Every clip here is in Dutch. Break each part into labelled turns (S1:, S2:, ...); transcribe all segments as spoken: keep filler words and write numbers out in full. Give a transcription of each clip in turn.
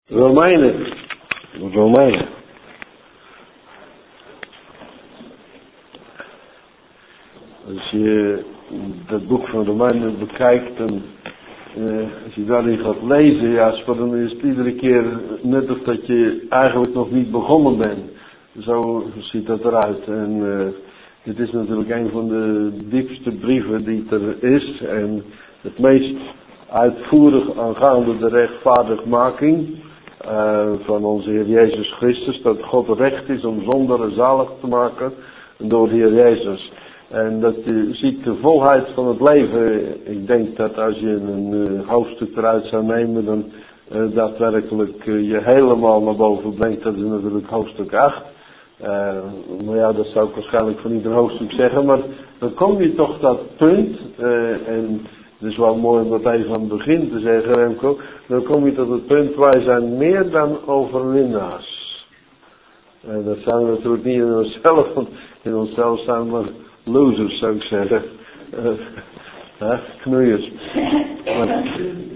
S1: Romeinen. Romeinen. Als je dat boek van Romeinen bekijkt en uh, als je daarin gaat lezen, ja, dan is het iedere keer net of dat je eigenlijk nog niet begonnen bent. Zo ziet dat eruit. En uh, dit is natuurlijk een van de diepste brieven die er is en het meest uitvoerig aangaande de rechtvaardigmaking uh, van onze Heer Jezus Christus, dat God recht is om zonderen zalig te maken door de Heer Jezus. En dat je ziet de volheid van het leven. Ik denk dat als je een uh, hoofdstuk eruit zou nemen, dan uh, daadwerkelijk uh, je helemaal naar boven brengt. Dat is natuurlijk hoofdstuk acht. Uh, maar ja, dat zou ik waarschijnlijk van ieder hoofdstuk zeggen. Maar dan kom je toch dat punt, uh, en het is wel mooi om dat even aan het begin te zeggen, Remco. Dan kom je tot het punt, wij zijn meer dan overwinnaars. Uh, dat zijn we natuurlijk niet in onszelf, want in onszelf zijn we losers, zou ik zeggen. Uh, uh, knoeiers. Maar,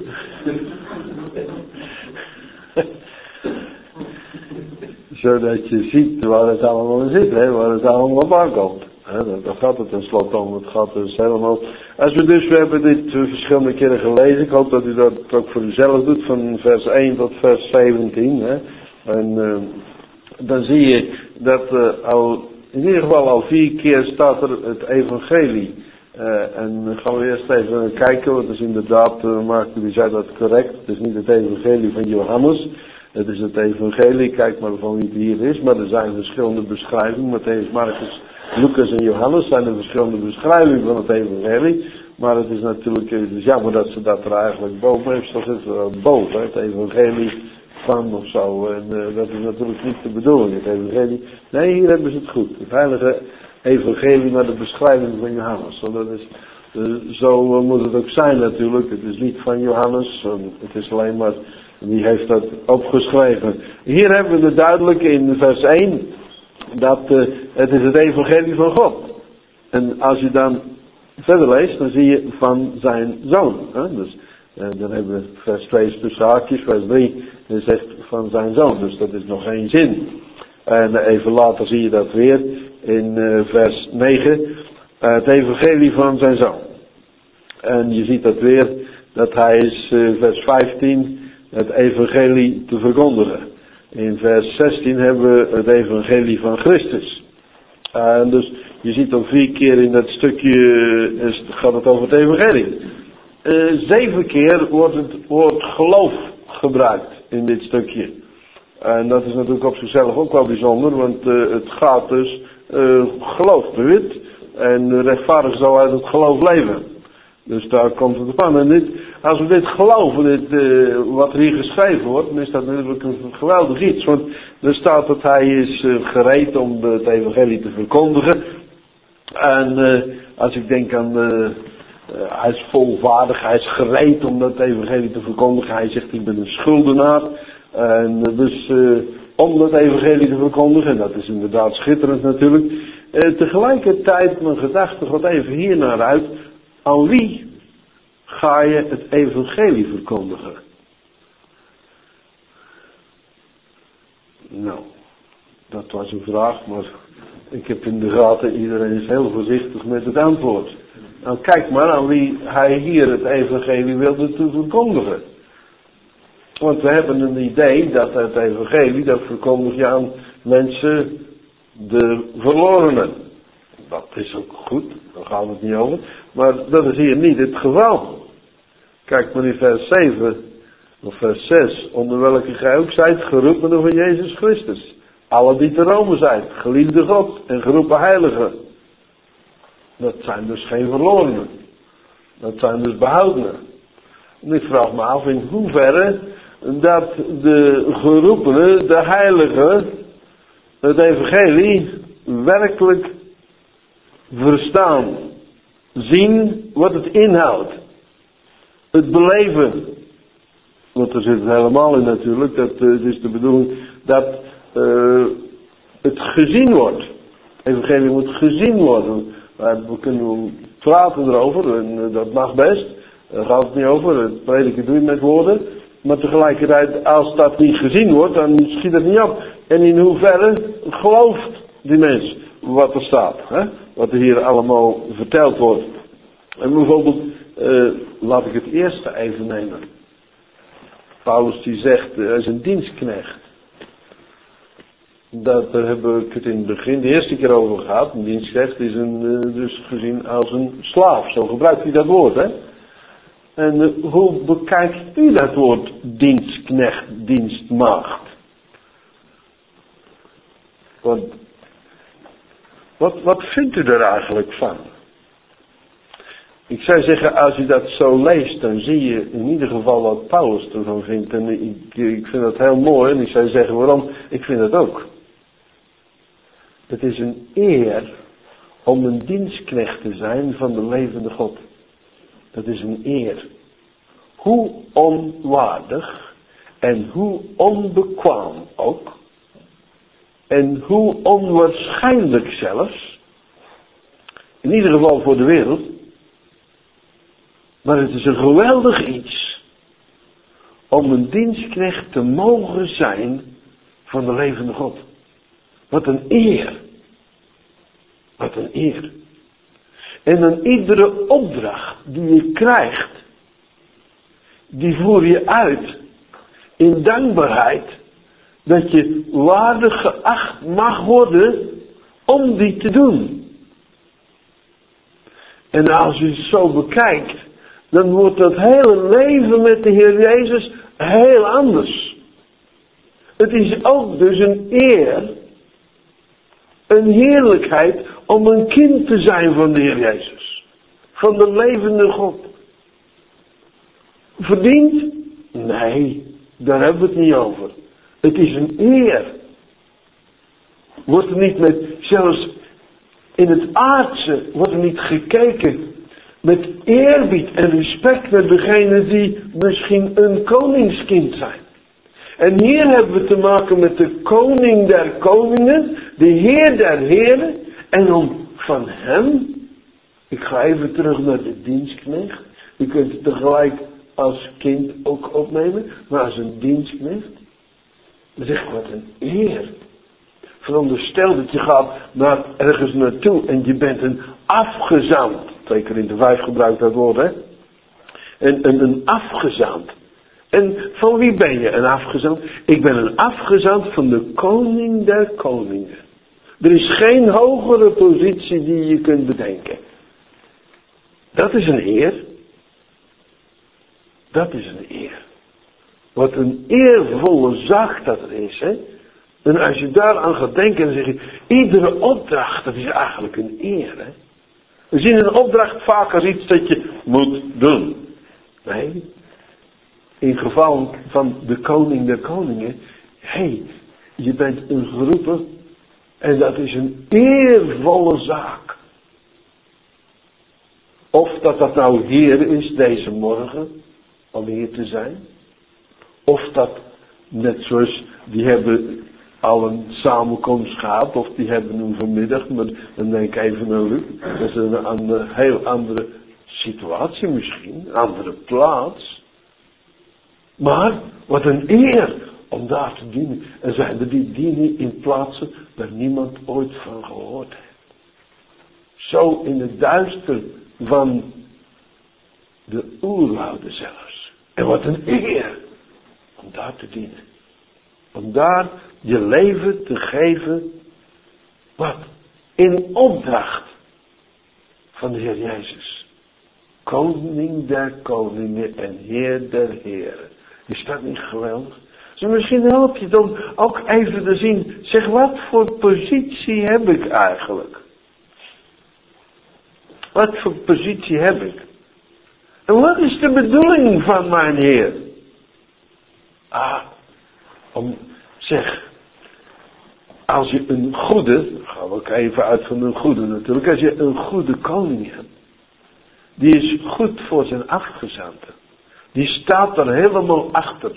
S1: zodat je ziet waar het allemaal in zit, hè, waar het allemaal op aankomt. Daar gaat het tenslotte om. Het gaat dus helemaal. Als we dus, we hebben dit uh, verschillende keren gelezen. Ik hoop dat u dat ook voor uzelf doet, van vers één tot vers zeventien. Hè. En uh, dan zie je dat uh, al, in ieder geval al vier keer staat er het evangelie. Uh, en dan gaan we eerst even kijken, want het is inderdaad, uh, Maarten die zei dat correct. Het is niet het evangelie van Johannes. Het is het evangelie, kijk maar van wie het hier is. Maar er zijn verschillende beschrijvingen. Matthäus, Marcus, Lucas en Johannes zijn er verschillende beschrijvingen van het evangelie. Maar het is natuurlijk, het is jammer dat ze dat er eigenlijk boven heeft. Zo zit er boven, het evangelie van of zo. En uh, dat is natuurlijk niet de bedoeling, het evangelie. Nee, hier hebben ze het goed. Het heilige evangelie naar de beschrijving van Johannes. Zo, dat is, uh, zo uh, moet het ook zijn natuurlijk. Het is niet van Johannes. Uh, het is alleen maar, wie heeft dat opgeschreven. Hier hebben we het duidelijk in vers één. Dat uh, het is het evangelie van God. En als je dan verder leest, dan zie je van zijn zoon. Hè? Dus uh, dan hebben we vers twee tussen haakjes, vers drie zegt van zijn zoon. Dus dat is nog één zin. En uh, even later zie je dat weer in uh, vers negen. Uh, het evangelie van zijn zoon. En je ziet dat weer, dat hij is, uh, vers vijftien, het evangelie te verkondigen. In vers zestien hebben we het evangelie van Christus. En uh, dus je ziet al vier keer in dat stukje uh, gaat het over het evangelie. Uh, zeven keer wordt het woord geloof gebruikt in dit stukje. En dat is natuurlijk op zichzelf ook wel bijzonder, want uh, het gaat dus uh, geloof bewit. En rechtvaardig zal uit het geloof leven. Dus daar komt het op aan. En dit, als we dit geloven, dit, uh, wat er hier geschreven wordt, dan is dat natuurlijk een geweldig iets. Want er staat dat hij is uh, gereed om het evangelie te verkondigen. En uh, als ik denk aan, uh, uh, hij is volvaardig, hij is gereed om dat evangelie te verkondigen. Hij zegt, ik ben een schuldenaar. En uh, dus uh, om dat evangelie te verkondigen, en dat is inderdaad schitterend natuurlijk. Uh, tegelijkertijd, mijn gedachte gaat even hier naar uit. Aan wie ga je het evangelie verkondigen? Nou, dat was een vraag, maar ik heb in de gaten, iedereen is heel voorzichtig met het antwoord. Nou, kijk maar aan wie hij hier het evangelie wilde te verkondigen. Want we hebben een idee dat het evangelie, dat verkondig je aan mensen, de verlorenen. Dat is ook goed, daar gaan we het niet over. Maar dat is hier niet het geval. Kijk maar in vers zeven of vers zes. Onder welke gij ook zijt geroepen van Jezus Christus. Alle die te Rome zijn, geliefde God en geroepen heiligen. Dat zijn dus geen verlorenen. Dat zijn dus behoudenen. En ik vraag me af in hoeverre dat de geroepenen, de heiligen, het evangelie werkelijk verstaan, zien wat het inhoudt, het beleven, want er zit het helemaal in natuurlijk, dat uh, het is de bedoeling dat uh, het gezien wordt. Het evangelie moet gezien worden. We kunnen praten erover en uh, dat mag best, daar gaat het niet over, het prediken doe je met woorden, Maar tegelijkertijd, als dat niet gezien wordt, dan schiet het niet op. En in hoeverre gelooft die mens wat er staat. Hè? Wat er hier allemaal verteld wordt. En bijvoorbeeld, uh, laat ik het eerste even nemen. Paulus die zegt, hij is een dienstknecht. Dat, daar hebben we het in het begin de eerste keer over gehad. Een dienstknecht is een, uh, dus gezien als een slaaf. Zo gebruikt hij dat woord, hè. En uh, hoe bekijkt u dat woord dienstknecht, dienstmaagd? Want, wat, wat vindt u er eigenlijk van? Ik zou zeggen, als u dat zo leest, dan zie je in ieder geval wat Paulus ervan vindt. En ik, ik vind dat heel mooi. En ik zou zeggen, waarom? Ik vind dat ook. Het is een eer om een dienstknecht te zijn van de levende God. Dat is een eer. Hoe onwaardig en hoe onbekwaam ook. En hoe onwaarschijnlijk zelfs. In ieder geval voor de wereld. Maar het is een geweldig iets om een dienstknecht te mogen zijn van de levende God. Wat een eer. Wat een eer. En dan iedere opdracht die je krijgt, die voer je uit in dankbaarheid dat je waardig geacht mag worden om die te doen. En als je het zo bekijkt, dan wordt dat hele leven met de Heer Jezus heel anders. Het is ook dus een eer, een heerlijkheid om een kind te zijn van de Heer Jezus. Van de levende God. Verdiend? Nee, daar hebben we het niet over. Het is een eer. Wordt er niet met, zelfs in het aardse, wordt er niet gekeken met eerbied en respect naar degenen die misschien een koningskind zijn. En hier hebben we te maken met de koning der koningen, de heer der heren. En om van hem, ik ga even terug naar de dienstknecht. Je kunt het tegelijk als kind ook opnemen, maar als een dienstknecht. Dan zeg ik, wat een eer. Veronderstel dat je gaat naar ergens naartoe en je bent een afgezant. Twee keer in de vijf gebruikt dat woord, hè. En een, een afgezant. En van wie ben je een afgezant? Ik ben een afgezant van de koning der koningen. Er is geen hogere positie die je kunt bedenken. Dat is een eer. Dat is een eer. Wat een eervolle zaak dat er is, hè. En als je daaraan gaat denken, dan zeg je, iedere opdracht, dat is eigenlijk een eer, hè. We zien een opdracht vaak als iets dat je moet doen. Nee. In geval van de koning der koningen, hé, hey, je bent een geroepen en dat is een eervolle zaak. Of dat dat nou hier is deze morgen, om hier te zijn. Of dat, net zoals, die hebben al een samenkomst gehad, of die hebben hem vanmiddag, maar dan denk ik even aan Luc. Dat is een, een heel andere situatie misschien, een andere plaats. Maar, wat een eer om daar te dienen. En zijn er die dienen in plaatsen waar niemand ooit van gehoord heeft. Zo in het duister van de oerwouden zelfs. En wat een eer om daar te dienen. Om daar je leven te geven, wat? In opdracht van de Heer Jezus. Koning der koningen en Heer der heren. Is dat niet geweldig? Dus misschien helpt je het om ook even te zien, zeg, wat voor positie heb ik eigenlijk? Wat voor positie heb ik? En wat is de bedoeling van mijn Heer? Ah, om, zeg, als je een goede, gaan we ook even uit van een goede natuurlijk, als je een goede koning hebt, die is goed voor zijn afgezanten. Die staat er helemaal achter.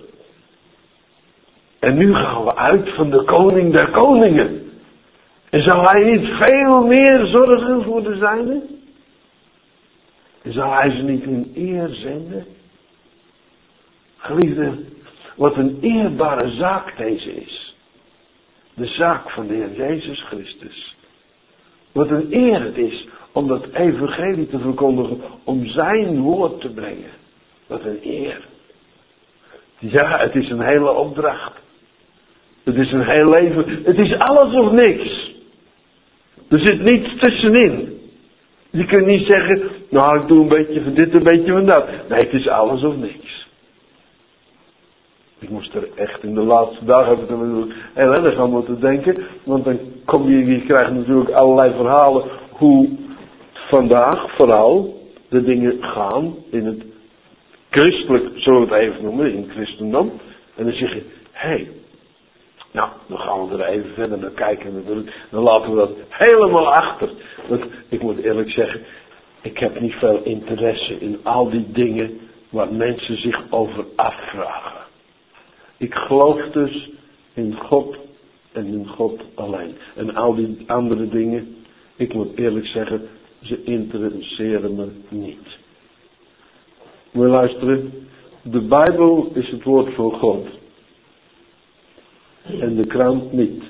S1: En nu gaan we uit van de koning der koningen. En zal hij niet veel meer zorgen voor de zijnen? En zal hij ze niet in eer zenden? Geliefde, wat een eerbare zaak deze is. De zaak van de Heer Jezus Christus. Wat een eer het is om dat evangelie te verkondigen, om zijn woord te brengen. Wat een eer. Ja, het is een hele opdracht. Het is een heel leven. Het is alles of niks. Er zit niets tussenin. Je kunt niet zeggen, nou ik doe een beetje van dit, een beetje van dat. Nee, het is alles of niks. Ik moest er echt in de laatste dagen, heb ik er natuurlijk heel erg aan moeten denken. Want dan kom je, je krijgt natuurlijk allerlei verhalen hoe vandaag vooral de dingen gaan in het christelijk, zullen we het even noemen, in het christendom. En dan zeg je, hé, hey, nou, dan gaan we er even verder naar kijken natuurlijk. Dan laten we dat helemaal achter. Want ik moet eerlijk zeggen, ik heb niet veel interesse in al die dingen waar mensen zich over afvragen. Ik geloof dus in God en in God alleen. En al die andere dingen, ik moet eerlijk zeggen, ze interesseren me niet. Moet je luisteren, de Bijbel is het woord van God. En de krant niet.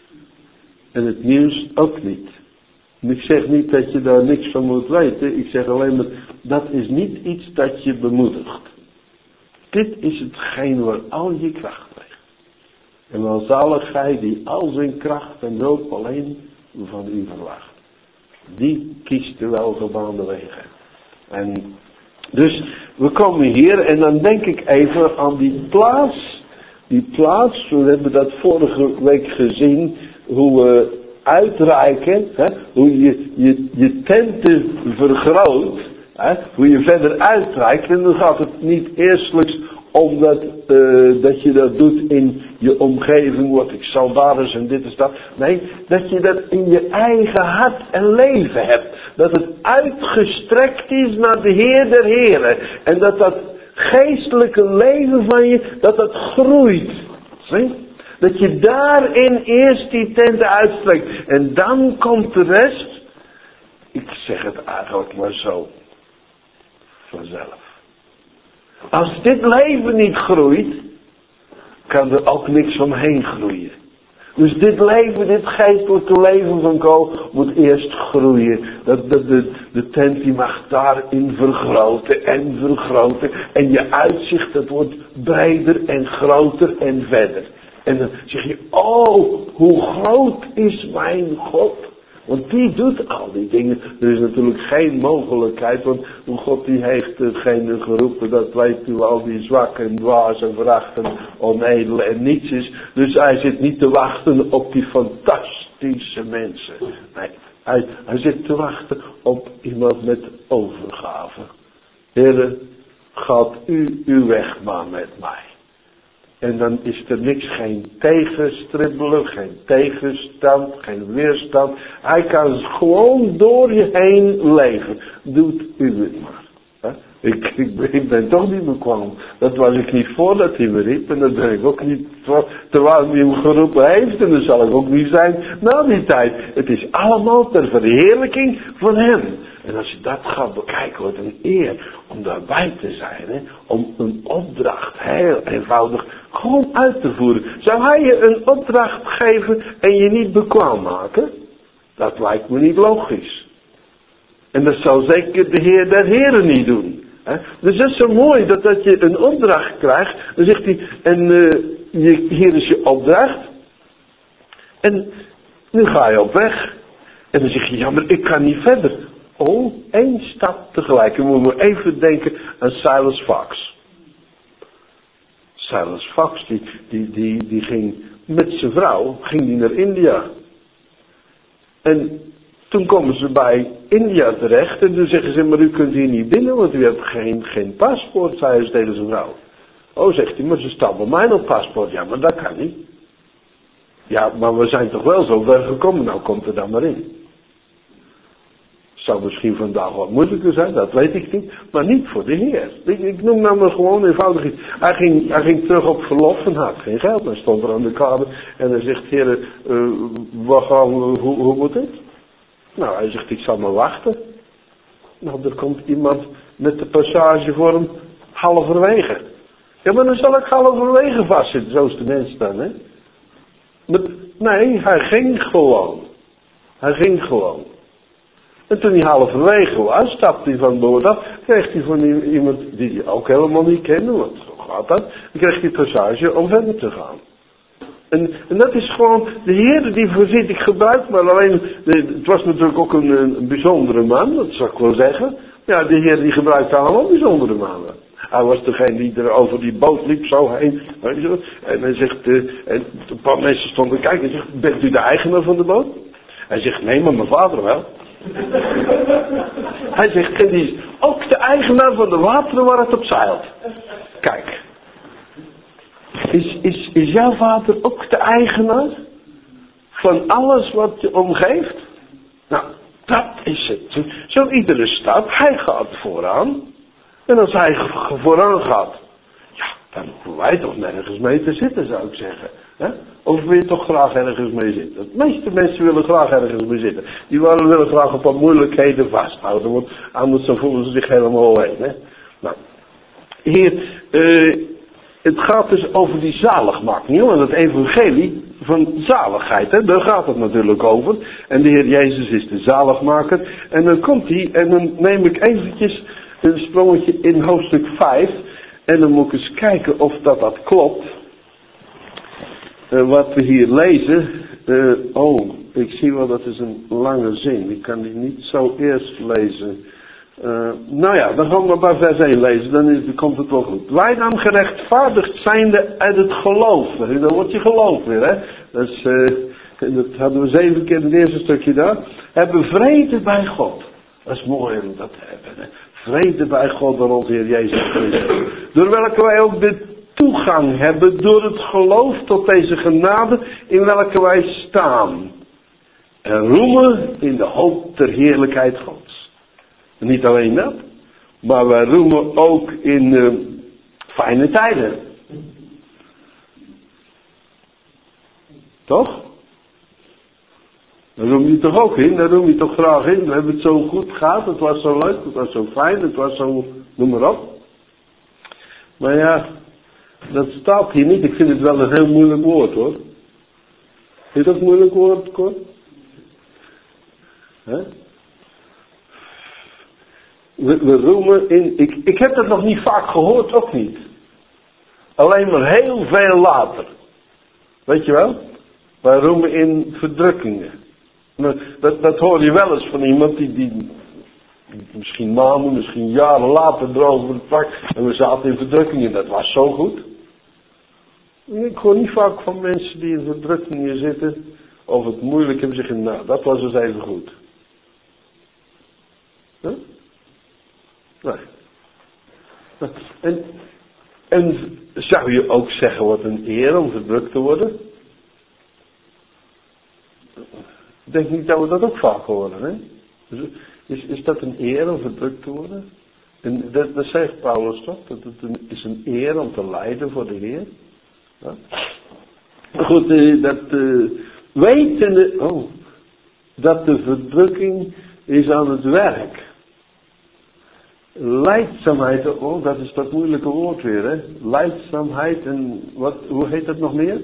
S1: En het nieuws ook niet. En ik zeg niet dat je daar niks van moet weten. Ik zeg alleen maar, dat is niet iets dat je bemoedigt. Dit is hetgeen waar al je kracht ligt. En welzalig gij die al zijn kracht en hulp alleen van u verwacht. Die kiest de welgebaande wegen. En dus we komen hier en dan denk ik even aan die plaats. Die plaats, we hebben dat vorige week gezien, hoe we uitreiken, hè, hoe je, je je tenten vergroot, hè, hoe je verder uitreikt. En dan gaat het niet eerstelijks om dat, uh, dat je dat doet in je omgeving, wat ik salvaris en dit is dat. Nee, dat je dat in je eigen hart en leven hebt. Dat het uitgestrekt is naar de Heer der Heren. En dat dat geestelijke leven van je, dat dat groeit. Zie? Dat je daarin eerst die tenten uitstrekt. En dan komt de rest, ik zeg het eigenlijk maar zo, vanzelf. Als dit leven niet groeit, kan er ook niks omheen groeien. Dus dit leven, dit geestelijke leven van Ko moet eerst groeien. Dat, dat, de, de tent die mag daarin vergroten en vergroten. En je uitzicht, dat wordt breder en groter en verder. En dan zeg je, oh, hoe groot is mijn God. Want die doet al die dingen. Er is natuurlijk geen mogelijkheid. Want God die heeft degene geroepen. Dat weet u al die zwakke en dwaas en verachten onedel en niets is. Dus hij zit niet te wachten op die fantastische mensen. Nee, hij, hij zit te wachten op iemand met overgave. Heere, gaat u uw weg maar met mij. En dan is er niks, geen tegenstribbelen, geen tegenstand, geen weerstand. Hij kan gewoon door je heen leven. Doet u het maar. He? Ik, ik, ben, ik ben toch niet bekwaam. Dat was ik niet voordat hij me riep. En dat ben ik ook niet voor, terwijl hij hem geroepen heeft. En dat zal ik ook niet zijn na die tijd. Het is allemaal ter verheerlijking van hem. En als je dat gaat bekijken, wat een eer om daarbij te zijn. Hè? Om een opdracht heel eenvoudig gewoon uit te voeren. Zou hij je een opdracht geven en je niet bekwaam maken? Dat lijkt me niet logisch. En dat zou zeker de Heer der Heren niet doen. Hè? Dus dat is zo mooi dat, dat je een opdracht krijgt. Dan zegt hij, en uh, je, hier is je opdracht. En nu ga je op weg. En dan zeg je, ja maar ik kan niet verder. Oh, één stap tegelijk. En we moeten even denken aan Silas Fox. Silas Fox, die, die, die, die ging met zijn vrouw, ging die naar India. En toen komen ze bij India terecht en toen zeggen ze, maar u kunt hier niet binnen, want u hebt geen, geen paspoort, zei ze tegen zijn vrouw. Oh, zegt hij, maar ze staat bij mij nog paspoort. Ja, maar dat kan niet. Ja, maar we zijn toch wel zo ver gekomen, nou komt er dan maar in. Zou misschien vandaag wat moeilijker zijn, dat weet ik niet. Maar niet voor de Heer. Ik, ik noem nou maar gewoon eenvoudig iets. Hij ging, hij ging terug op verlof en had geen geld. Hij stond er aan de kade en hij zegt, Heer, uh, wat gaan we, hoe, hoe moet het? Nou, hij zegt, ik zal maar wachten. Nou, er komt iemand met de passage voor hem halverwege. Ja, maar dan zal ik halverwege vastzitten, zo is de mens dan, hè. Maar, nee, hij ging gewoon. Hij ging gewoon. En toen hij halverwege was, stapte hij van boord af, kreeg hij van iemand die hij ook helemaal niet kende, want zo gaat dat, dan kreeg hij passage om verder te gaan. En, en dat is gewoon, de Heer die voorziet, ik gebruik maar alleen, de, het was natuurlijk ook een, een bijzondere man, dat zou ik wel zeggen. Ja, de Heer die gebruikt allemaal bijzondere mannen. Hij was degene die er over die boot liep, zo heen. Weet je zo. En hij zegt, uh, en een paar mensen stonden kijken en zegt, bent u de eigenaar van de boot? Hij zegt, nee, maar mijn vader wel. Hij zegt, en die is ook de eigenaar van de wateren waar het op zeilt. Kijk. Is, is, is jouw vader ook de eigenaar van alles wat je omgeeft? Nou, dat is het. Zo iedere stap, hij gaat vooraan. En als hij vooraan gaat, ja, dan hoeven wij toch nergens mee te zitten, zou ik zeggen. He? Of wil je toch graag ergens mee zitten? De meeste mensen willen graag ergens mee zitten. Die willen graag op wat moeilijkheden vasthouden, want anders dan voelen ze zich helemaal heen. Hè? Nou, hier, uh, het gaat dus over die zaligmaking, want het evangelie van zaligheid, hè? Daar gaat het natuurlijk over. En de Heer Jezus is de zaligmaker. En dan komt hij, en dan neem ik eventjes een sprongetje in hoofdstuk vijf. En dan moet ik eens kijken of dat, dat klopt. Uh, wat we hier lezen. Uh, oh, ik zie wel dat is een lange zin. Ik kan die niet zo eerst lezen. Uh, nou ja, dan gaan we maar vers één lezen. Dan, is, dan komt het wel goed. Wij dan gerechtvaardigd zijnde uit het geloof. Dan wordt je geloof weer, hè. Dus, uh, dat hadden we zeven keer in het eerste stukje daar. Hebben vrede bij God. Dat is mooi om dat te hebben, hè. Vrede bij God door onze Heer Jezus Christus. Door welke wij ook de toegang hebben door het geloof tot deze genade in welke wij staan. En roemen in de hoop der heerlijkheid Gods. En niet alleen dat, maar wij roemen ook in uh, fijne tijden. Toch? Daar roem je toch ook in, daar roem je toch graag in. We hebben het zo goed gehad, het was zo leuk, het was zo fijn, het was zo, noem maar op. Maar ja, dat staat hier niet. Ik vind het wel een heel moeilijk woord, hoor. Vind je dat een moeilijk woord, Cor? Hè? We, we roemen in... Ik, ik heb dat nog niet vaak gehoord, ook niet. Alleen maar heel veel later. Weet je wel? Wij roemen in verdrukkingen. Dat, dat hoor je wel eens van iemand die, die misschien maanden, misschien jaren later erover het pak. En we zaten in verdrukkingen. Dat was zo goed. Ik hoor niet vaak van mensen die in verdrukkingen zitten. Of het moeilijk hebben zeggen, nou, dat was dus even goed. Huh? Nee. En, en zou je ook zeggen, wat een eer om verdrukt te worden? Ik denk niet dat we dat ook vaak horen, hè? Is, is dat een eer om verdrukt te worden? En dat, dat zegt Paulus toch? Dat het een, is een eer om te lijden voor de Heer. Ja? Goed, uh, dat uh, wetende, oh, dat de verdrukking is aan het werk. Lijdzaamheid, oh, dat is dat moeilijke woord weer, hè? Lijdzaamheid en wat, hoe heet dat nog meer?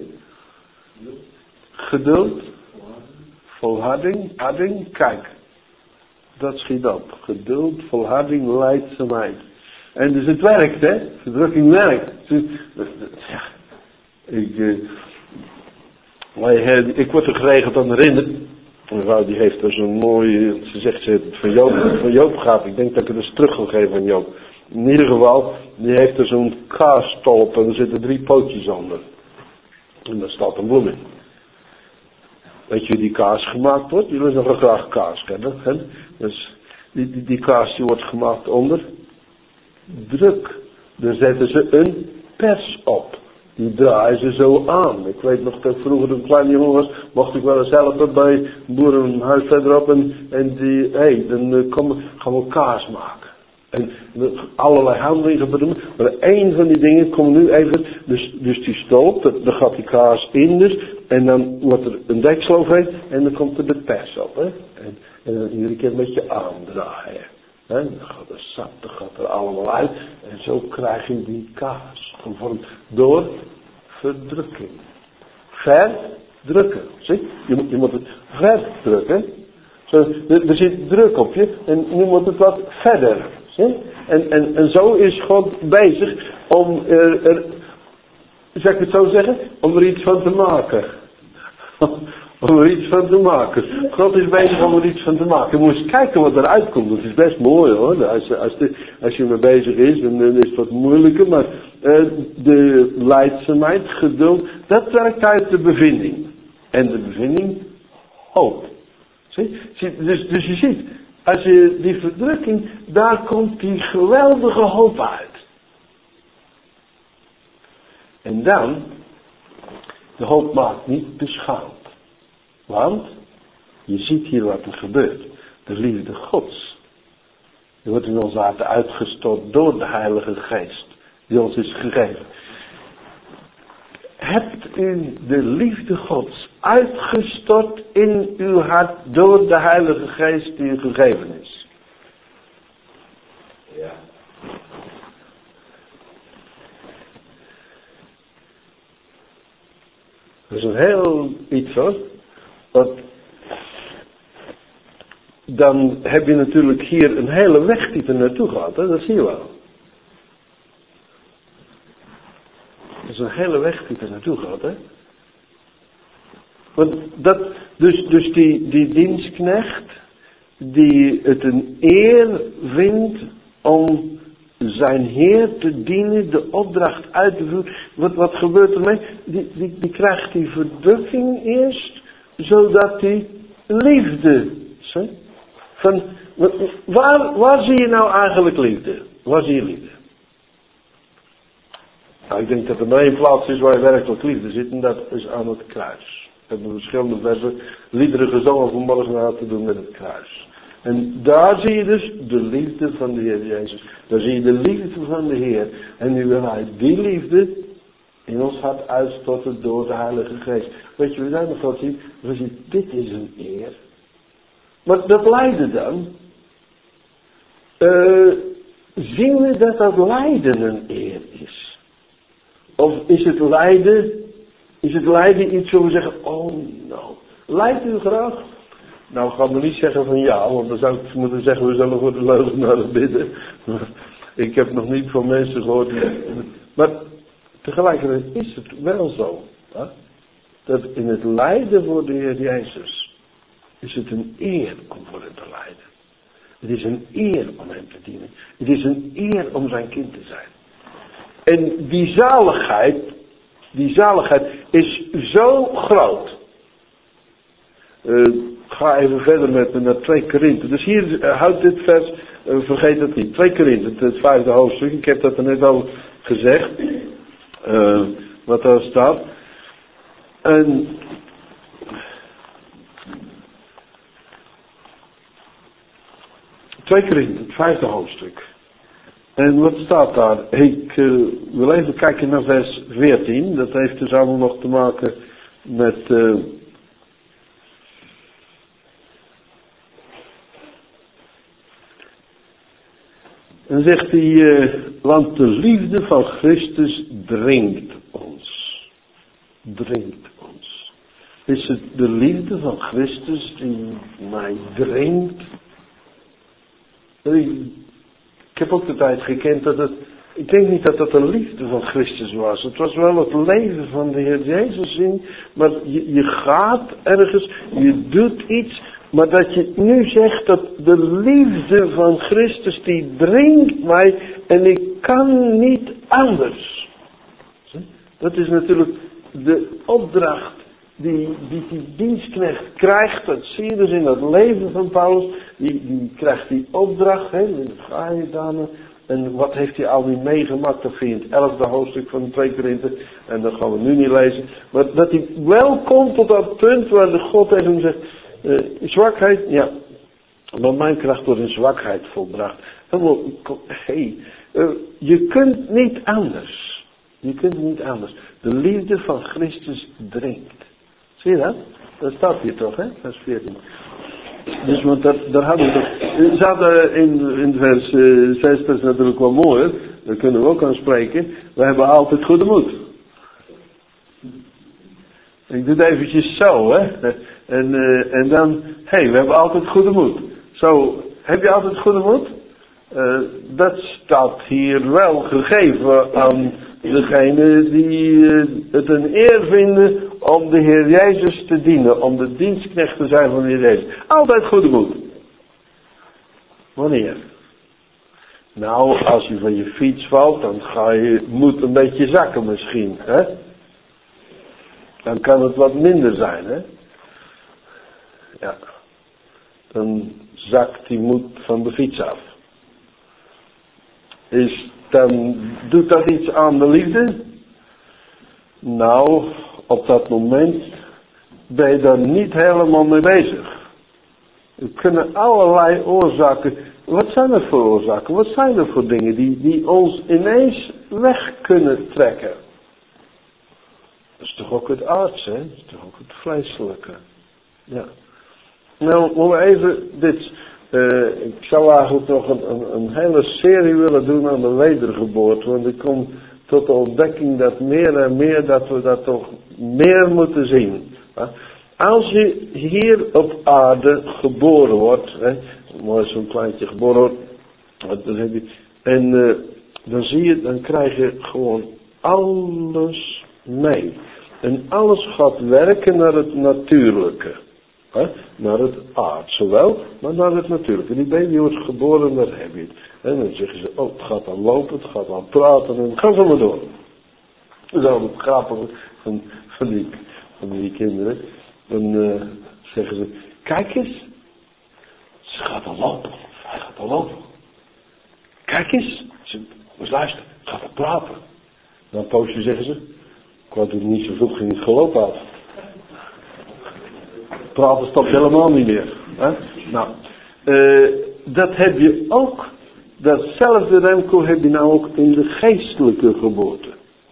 S1: Geduld. Volharding, harding, kijk. Dat schiet op. Geduld, volharding, lijdzaamheid. En dus het werkt, hè? Verdrukking werkt. Ja. Ik, uh, wij, ik word er geregeld aan herinnerd. Mijn vrouw die heeft er zo'n mooi, ze zegt ze heeft het van Joop, van Joop gehad. Ik denk dat ik het eens terug wil geven aan Joop. In ieder geval, die heeft er zo'n kaasstolp en er zitten drie pootjes onder. En daar staat een bloem in. Weet je hoe die kaas gemaakt wordt? Jullie willen nog graag kaas kennen. Hè? Dus die, die, die kaas die wordt gemaakt onder druk. Daar zetten ze een pers op. Die draaien ze zo aan. Ik weet nog dat ik vroeger een klein jongen was, mocht ik wel eens helpen bij een boer een huis verderop. En, en die, hé, hey, dan uh, kom, gaan we kaas maken. En uh, allerlei handelingen doen. Maar één van die dingen komt nu even, dus, dus die stolp, daar gaat die kaas in dus. En dan wordt er een deksel overheen en dan komt er de pers op. Hè? En, en dan iedere keer een beetje aandraaien. He, dan gaat er sap, dan gaat er allemaal uit. En zo krijg je die kaas. Gevormd door verdrukking. Verdrukken. Zie, je moet, je moet het verdrukken. Zo, er, er zit druk op je en nu moet het wat verder. Zie? En, en, en zo is God bezig om er, er, zal ik het zo zeggen, om er iets van te maken. Om er iets van te maken. God is bezig om er iets van te maken. Je moet eens kijken wat eruit komt. Dat is best mooi hoor. Als, als, de, als je mee bezig is, dan is het wat moeilijker. Maar uh, de lijdzaamheid, geduld, dat werkt uit de bevinding. En de bevinding, hoop. Zie? Dus, dus je ziet, als je die verdrukking, daar komt die geweldige hoop uit. En dan, de hoop maakt niet beschaamd. Want, je ziet hier wat er gebeurt. De liefde Gods. Die wordt in ons hart uitgestort door de Heilige Geest. Die ons is gegeven. Hebt u de liefde Gods uitgestort in uw hart door de Heilige Geest die u gegeven is? Ja. Dat is een heel iets hoor. Want dan heb je natuurlijk hier een hele weg die er naartoe gaat. Hè? Dat zie je wel. Dat is een hele weg die er naartoe gaat. Hè? Want dat, dus, dus die, die dienstknecht die het een eer vindt om zijn Heer te dienen, de opdracht uit te voeren. Wat, wat gebeurt ermee? Die, die, die krijgt die verdrukking eerst, zodat hij liefde. Zie? Van, waar, waar zie je nou eigenlijk liefde? Waar zie je liefde? Nou, ik denk dat er maar één plaats is waar je werkelijk liefde zit en dat is aan het kruis. We hebben verschillende versen, liederen gezongen vanmorgen aan te doen met het kruis. En daar zie je dus de liefde van de Heer Jezus. Daar zie je de liefde van de Heer. En nu wil Hij die liefde in ons hart uitstorten door de Heilige Geest. Weet je, we zijn nog wat zien? We zien, dit is een eer. Maar dat lijden dan. Uh, zien we dat dat lijden een eer is? Of is het lijden, is het lijden iets waar we zeggen, oh nou, lijdt u graag? Nou gaan we niet zeggen van ja, want dan zou ik moeten zeggen, we zullen voor de leugenaren bidden. Maar ik heb nog niet van mensen gehoord. Die, maar tegelijkertijd is het wel zo. Hè? Dat in het lijden voor de Heer Jezus is het een eer om voor hem te lijden. Het is een eer om hem te dienen. Het is een eer om zijn kind te zijn. En die zaligheid, die zaligheid is zo groot. Uh, ga even verder met me naar twee Korinthe. Dus hier uh, houdt dit vers, uh, vergeet het niet. twee Korinthe, het, het vijfde hoofdstuk. Ik heb dat er net al gezegd. Uh, wat daar staat. En twee Korinthe, het vijfde hoofdstuk. En wat staat daar? Ik uh, wil even kijken naar vers veertien. Dat heeft dus allemaal nog te maken met... Uh, En zegt hij, uh, want de liefde van Christus dringt ons. Dringt ons. Is het de liefde van Christus die mij dringt? Ik heb ook de tijd gekend dat het, ik denk niet dat dat de liefde van Christus was. Het was wel het leven van de Heer Jezus in, maar je, je gaat ergens, je doet iets... Maar dat je nu zegt dat de liefde van Christus die dringt mij en ik kan niet anders. Dat is natuurlijk de opdracht die die, die dienstknecht krijgt. Dat zie je dus in het leven van Paulus. Die, die krijgt die opdracht. Hè, dat ga je dan. En wat heeft hij al niet meegemaakt? Dat vind je in het elfde hoofdstuk van de twee Korinthe. En dat gaan we nu niet lezen. Maar dat hij wel komt tot dat punt waar de God tegen hem zegt... Uh, zwakheid, ja. Want mijn kracht wordt in zwakheid volbracht. Hey, uh, je kunt niet anders. Je kunt niet anders. De liefde van Christus dringt. Zie je dat? Dat staat hier toch, hè? Vers veertien. Dus want dat, daar hadden we het. Ze hadden in, in vers uh, zes, dat is natuurlijk wel mooi, daar kunnen we ook aan spreken. We hebben altijd goede moed. Ik doe het eventjes zo, hè. En, uh, en dan, hé, hey, we hebben altijd goede moed. Zo, heb je altijd goede moed? Uh, dat staat hier wel gegeven aan degene die uh, het een eer vinden om de Heer Jezus te dienen, om de dienstknecht te zijn van de Heer Jezus. Altijd goede moed. Wanneer? Nou, als je van je fiets valt, dan ga je moed een beetje zakken misschien, hè? Dan kan het wat minder zijn, hè? Ja. Dan zakt die moed van de fiets af. Is, dan doet dat iets aan de liefde? Nou, op dat moment ben je daar niet helemaal mee bezig. Er kunnen allerlei oorzaken. Wat zijn er voor oorzaken? Wat zijn er voor dingen die, die ons ineens weg kunnen trekken? Dat is toch ook het aardse, hè? Dat is toch ook het vleeselijke. Ja. Nou, moeten we even dit. Uh, ik zou eigenlijk nog een, een, een hele serie willen doen aan de wedergeboorte. Want ik kom tot de ontdekking dat meer en meer dat we dat toch meer moeten zien. Hè? Als je hier op aarde geboren wordt, hè, mooi zo'n kleintje geboren wordt, dan heb je, en uh, dan zie je, dan krijg je gewoon alles mee. En alles gaat werken naar het natuurlijke. Hè? Naar het aardse wel, maar naar het natuurlijke. Die baby wordt geboren, daar heb je het. En dan zeggen ze, oh, het gaat aan lopen, het gaat aan praten en ga zo maar door. Dat is altijd grappig van, van, die, van die kinderen. Dan uh, zeggen ze, kijk eens, ze gaat aan lopen, hij gaat aan lopen. Kijk eens, ze moet luisteren, het gaat aan praten. Na een poosje zeggen ze, ik wou toen niet zo vroeg in het gelopen af. Praten stopt helemaal niet meer. Hè? Nou, uh, dat heb je ook, datzelfde Remco heb je nou ook in de geestelijke geboorte.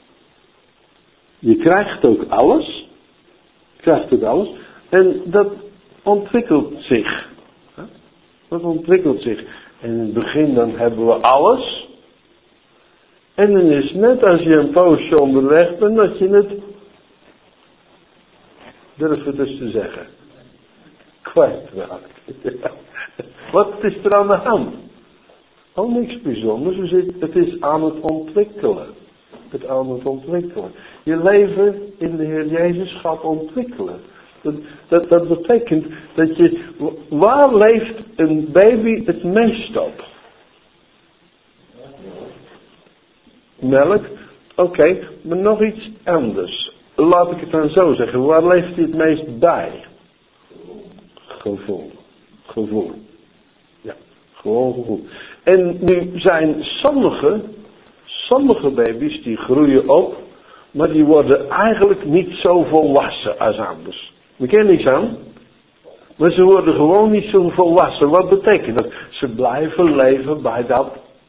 S1: Je krijgt ook alles, je krijgt ook alles, en dat ontwikkelt zich. Hè? Dat ontwikkelt zich. En in het begin dan hebben we alles, en dan is het net als je een poosje onderweg bent, dat je het, durf het dus te zeggen, kwijtraakt. Wat is er aan de hand? Oh, niks bijzonders. Het is aan het ontwikkelen. Het aan het ontwikkelen. Je leven in de Heer Jezus gaat ontwikkelen. Dat, dat, dat betekent dat je... Waar leeft een baby het meest op? Melk? Oké, okay, maar nog iets anders. Laat ik het dan zo zeggen. Waar leeft hij het meest bij? Gevoel. Gevoel. Ja, gewoon gevoel. En nu zijn sommige, sommige baby's die groeien op, maar die worden eigenlijk niet zo volwassen als anders. We kennen niks aan. Maar ze worden gewoon niet zo volwassen. Wat betekent dat? Ze blijven leven bij dat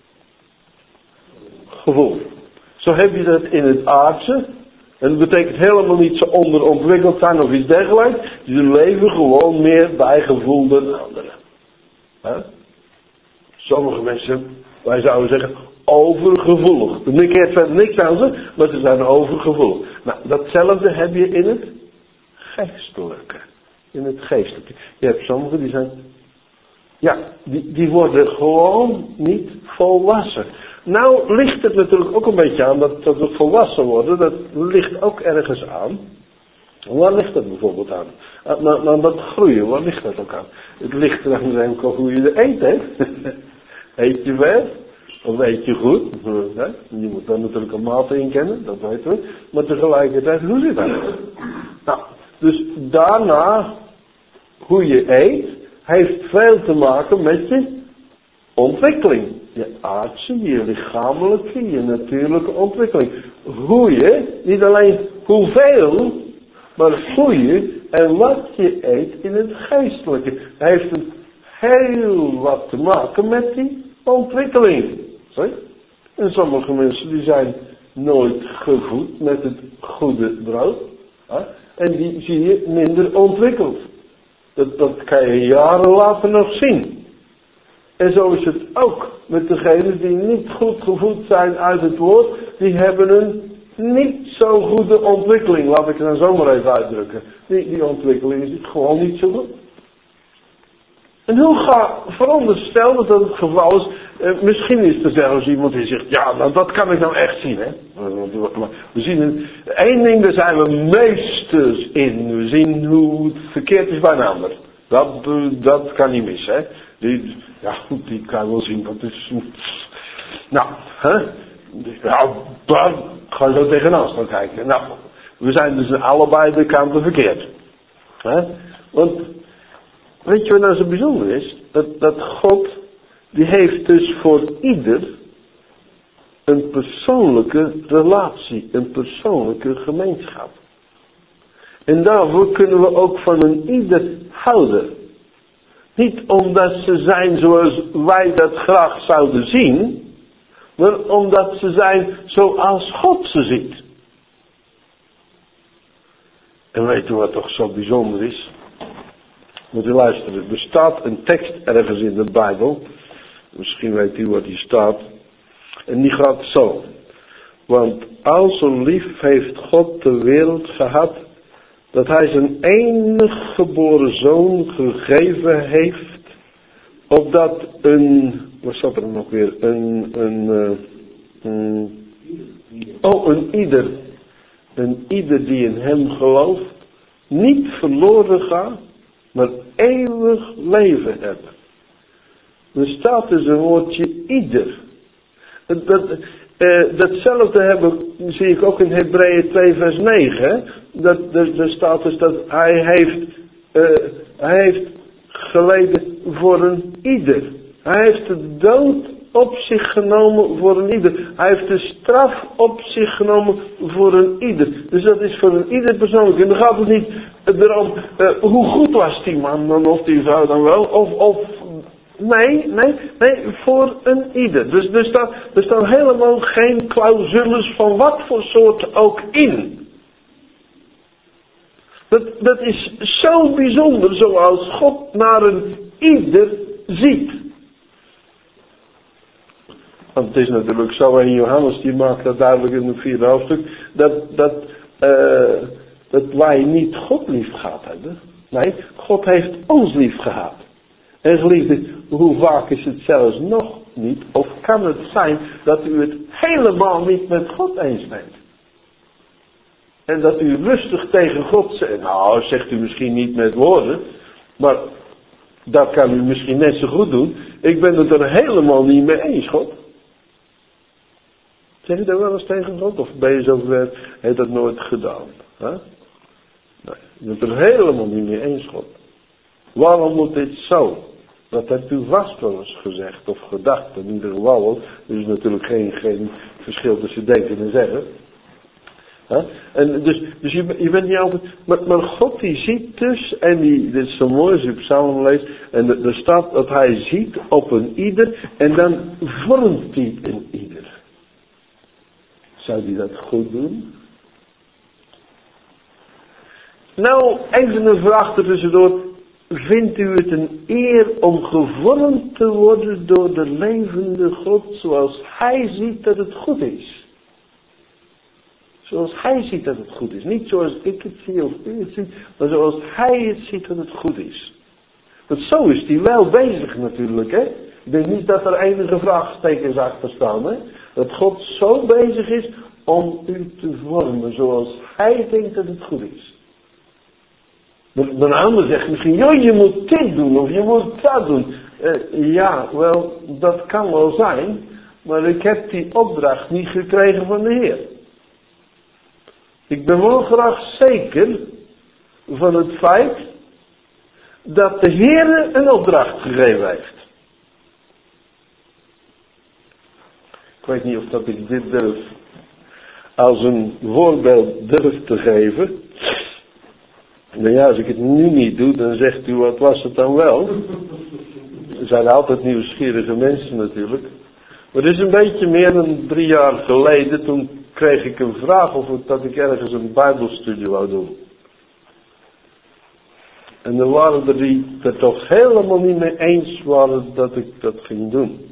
S1: gevoel. Zo heb je dat in het aardse. En dat betekent helemaal niet zo onderontwikkeld zijn of iets dergelijks. Ze leven gewoon meer bij gevoel dan anderen. Huh? Sommige mensen, wij zouden zeggen, overgevoelig. Er keert verder niks aan ze, maar ze zijn overgevoelig. Nou, datzelfde heb je in het geestelijke. In het geestelijke. Je hebt sommigen die zijn, ja, die, die worden gewoon niet volwassen. Nou ligt het natuurlijk ook een beetje aan dat, dat we volwassen worden. Dat ligt ook ergens aan. Waar ligt dat bijvoorbeeld aan? Aan, aan dat groeien, waar ligt dat ook aan? Het ligt er aan hoe je er eet, hè? Eet je wel? Of eet je goed? Hè? Je moet dan natuurlijk een maat in kennen, dat weten we. Maar tegelijkertijd, hoe zit dat? Nou, dus daarna, hoe je eet, heeft veel te maken met je ontwikkeling. Je aardse, je lichamelijke, je natuurlijke ontwikkeling. Hoe je, niet alleen hoeveel, maar hoe je en wat je eet in het geestelijke. Hij heeft een heel wat te maken met die ontwikkeling. Sorry? En sommige mensen die zijn nooit gevoed met het goede brood. Hè? En die zie je minder ontwikkeld. Dat, dat kan je jaren later nog zien. En zo is het ook met degenen die niet goed gevoed zijn uit het woord. Die hebben een niet zo goede ontwikkeling. Laat ik het dan zo maar even uitdrukken. Die, die ontwikkeling is gewoon niet zo goed. En hoe ga, veronderstel dat dat het geval is, eh, misschien is er zelfs iemand die zegt, ja, nou, dat kan ik nou echt zien, hè. Maar we zien, een, één ding, daar zijn we meesters in. We zien hoe het verkeerd is bij een ander. Dat, dat kan niet mis, hè. Die, ja, die kan wel zien, dat is, nou, hè. Ja, daar ga je zo tegenaan staan kijken. Nou, we zijn dus allebei de kanten verkeerd. Hè. Want, weet je wat nou zo bijzonder is? Dat, dat God, die heeft dus voor ieder een persoonlijke relatie, een persoonlijke gemeenschap. En daarvoor kunnen we ook van een ieder houden. Niet omdat ze zijn zoals wij dat graag zouden zien, maar omdat ze zijn zoals God ze ziet. En weet u wat toch zo bijzonder is? Moet u luisteren, er staat een tekst ergens in de Bijbel. Misschien weet u wat die staat. En die gaat zo. Want al zo lief heeft God de wereld gehad, dat hij zijn enige geboren zoon gegeven heeft, opdat een, wat staat er nog weer, een, een, uh, een oh, een ieder, een ieder die in hem gelooft, niet verloren gaat, maar eeuwig leven hebben. Er staat dus een woordje ieder. Dat, dat, uh, datzelfde hebben, zie ik ook in Hebreeën twee vers negen. Hè? Dat, dat, dat staat dus dat hij heeft, uh, hij heeft geleden voor een ieder. Hij heeft de dood op zich genomen voor een ieder. Hij heeft de straf op zich genomen voor een ieder. Dus dat is voor een ieder persoonlijk. En dan gaat het niet erom, uh, hoe goed was die man dan of die vrouw dan wel. Of, of nee, nee, nee, voor een ieder. Dus er staan, er staan helemaal geen clausules van wat voor soort ook in. Dat, dat is zo bijzonder zoals God naar een ieder ziet. Want het is natuurlijk zo, en Johannes die maakt dat duidelijk in het vierde hoofdstuk, dat, dat, uh, dat wij niet God lief gehad hebben. Nee, God heeft ons lief gehad. En geliefde, hoe vaak is het zelfs nog niet, of kan het zijn, dat u het helemaal niet met God eens bent. En dat u rustig tegen God zegt, nou zegt u misschien niet met woorden, maar dat kan u misschien net zo goed doen. Ik ben het er helemaal niet mee eens, God. Zeg je dat wel eens tegen God? Of ben je zover, heeft dat nooit gedaan? Huh? Nee, je bent het er helemaal niet mee eens, God. Waarom moet dit zo? Dat hebt u vast wel eens gezegd of gedacht. In ieder geval, er is natuurlijk geen, geen verschil tussen denken en zeggen. Huh? En dus, dus je, je bent niet altijd... Maar, maar God die ziet dus, en die, dit is zo mooi als je Psalm leest, en er staat dat hij ziet op een ieder, en dan vormt hij een ieder. Zou hij dat goed doen? Nou, even een vraag er tussendoor. Vindt u het een eer om gevormd te worden door de levende God, zoals hij ziet dat het goed is? Zoals hij ziet dat het goed is. Niet zoals ik het zie of u het ziet, maar zoals hij het ziet dat het goed is. Want zo is hij wel bezig natuurlijk, hè. Ik denk niet dat er enige vraagtekens achter staan, hè. Dat God zo bezig is om u te vormen zoals hij denkt dat het goed is. Een ander zegt misschien, joh, je moet dit doen of je moet dat doen. Uh, ja, wel, dat kan wel zijn, maar ik heb die opdracht niet gekregen van de Heer. Ik ben wel graag zeker van het feit dat de Heer een opdracht gegeven heeft. Ik weet niet of dat ik dit durf als een voorbeeld durf te geven. Nou ja, als ik het nu niet doe, dan zegt u, wat was het dan wel? Er zijn altijd nieuwsgierige mensen natuurlijk. Maar het is een beetje meer dan drie jaar geleden, toen kreeg ik een vraag of dat ik ergens een bijbelstudie wou doen. En er waren er die het toch helemaal niet mee eens waren dat ik dat ging doen.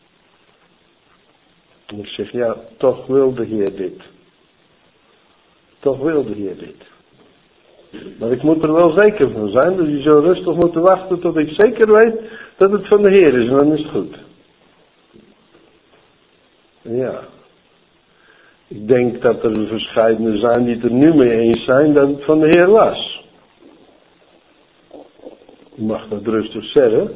S1: En ik zeg, ja, toch wil de Heer dit. Toch wil de Heer dit. Maar ik moet er wel zeker van zijn, dus je zou rustig moeten wachten tot ik zeker weet dat het van de Heer is, en dan is het goed. Ja. Ik denk dat er verscheidenen zijn die het er nu mee eens zijn dat het van de Heer was. Je mag dat rustig zeggen.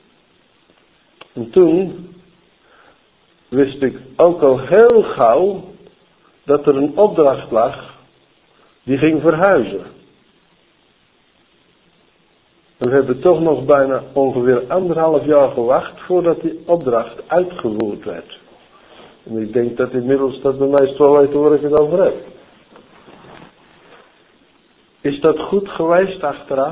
S1: En toen wist ik ook al heel gauw dat er een opdracht lag die ging verhuizen. En we hebben toch nog bijna ongeveer anderhalf jaar gewacht voordat die opdracht uitgevoerd werd. En ik denk dat inmiddels dat de meesten wel weten waar ik het over heb. Is dat goed geweest achteraf?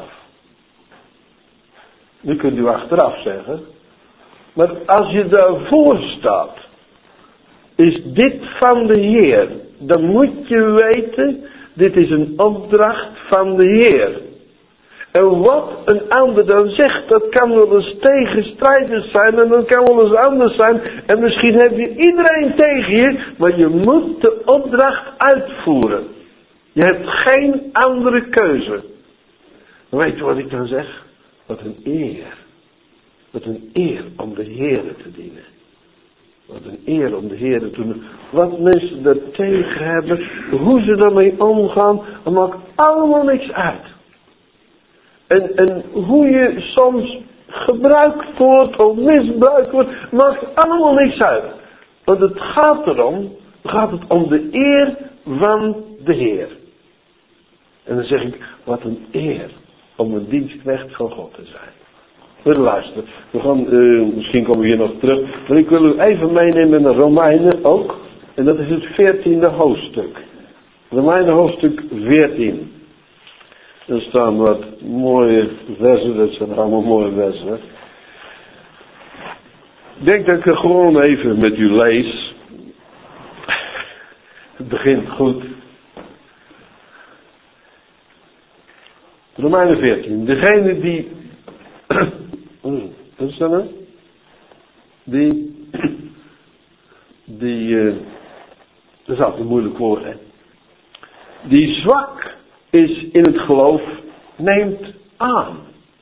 S1: Nu kunt u achteraf zeggen. Maar als je daarvoor staat, is dit van de Heer. Dan moet je weten, dit is een opdracht van de Heer. En wat een ander dan zegt, dat kan wel eens tegenstrijdig zijn en dat kan wel eens anders zijn. En misschien heb je iedereen tegen je, maar je moet de opdracht uitvoeren. Je hebt geen andere keuze. Weet je wat ik dan zeg? Wat een eer. Wat een eer om de Heere te dienen. Wat een eer om de Heere te doen. Wat mensen er tegen hebben, hoe ze daarmee omgaan, dat maakt allemaal niks uit. En, en hoe je soms gebruikt wordt of misbruikt wordt, maakt allemaal niks uit. Want het gaat erom, gaat het om de eer van de Heer. En dan zeg ik, wat een eer om een dienstknecht van God te zijn. Wil luisteren, we gaan, uh, misschien komen we hier nog terug, maar ik wil u even meenemen naar Romeinen ook. En dat is het veertiende hoofdstuk. Romeinen hoofdstuk veertien. Er staan wat mooie versen, dat zijn allemaal mooie versen. Hè? Ik denk dat ik er gewoon even met u lees. Het begint goed. Romeinen veertien. Degene die... Wat is dat nou? Die... Die... Uh, dat is altijd een moeilijk woord, hè. Die zwak is in het geloof, neemt aan.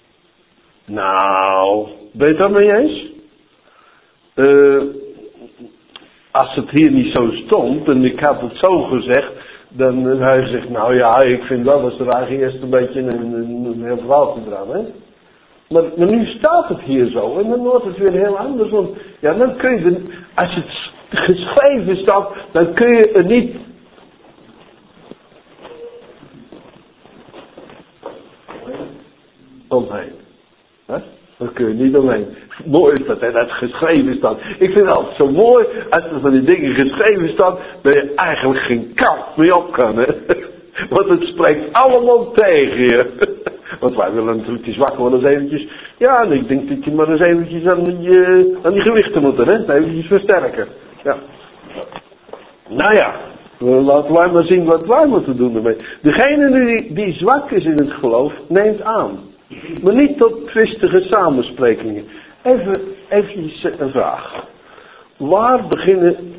S1: Nou, ben je het daarmee eens? Uh, als het hier niet zo stond, en ik had het zo gezegd, dan had hij gezegd, nou ja, ik vind wel dat er eigenlijk eerst een beetje een, een, een heel verhaal eraan, hè. Maar, maar nu staat het hier zo, en dan wordt het weer heel anders, want ja, dan kun je, als het geschreven staat, dan kun je er niet omheen. Hè? Dat kun je niet omheen. Mooi is dat, hè, dat geschreven staat. Ik vind het altijd zo mooi, als er van die dingen geschreven staat, dat je eigenlijk geen kant mee op kan, hè. Want het spreekt allemaal tegen je. Want wij willen natuurlijk die zwakken wel eens eventjes, ja, en ik denk dat je maar eens eventjes aan die, uh, aan die gewichten moet, hè, eventjes versterken. Ja. Nou ja. Laten wij maar zien wat wij moeten doen ermee. Degene die, die zwak is in het geloof, neemt aan. Maar niet tot twistige samensprekingen. Even, even een vraag. Waar beginnen